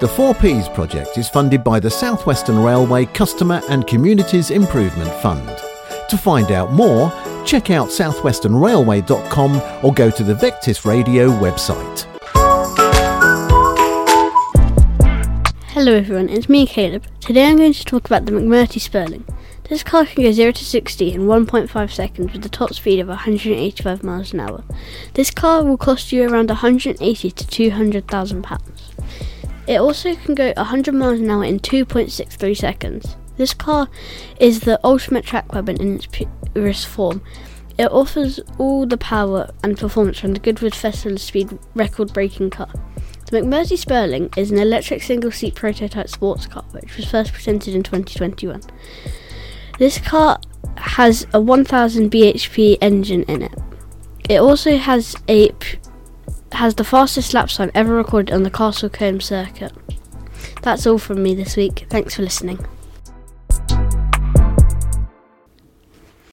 The 4Ps project is funded by the South Western Railway Customer and Communities Improvement Fund. To find out more, check out southwesternrailway.com or go to the Vectis Radio website. Hello everyone, it's me Caleb. Today I'm going to talk about the McMurtry Spurling. This car can go 0 to 60 in 1.5 seconds with a top speed of 185 miles an hour. This car will cost you around 180 to 200,000 pounds. It also can go 100 miles an hour in 2.63 seconds. This car is the ultimate track weapon in its purest form. It offers all the power and performance from the Goodwood Festival Speed record-breaking car. The McMurtry Spurling is an electric single-seat prototype sports car which was first presented in 2021. This car has a 1000 bhp engine in it. It also has the fastest lap time ever recorded on the Castle Combe circuit. That's all from me this week. Thanks for listening.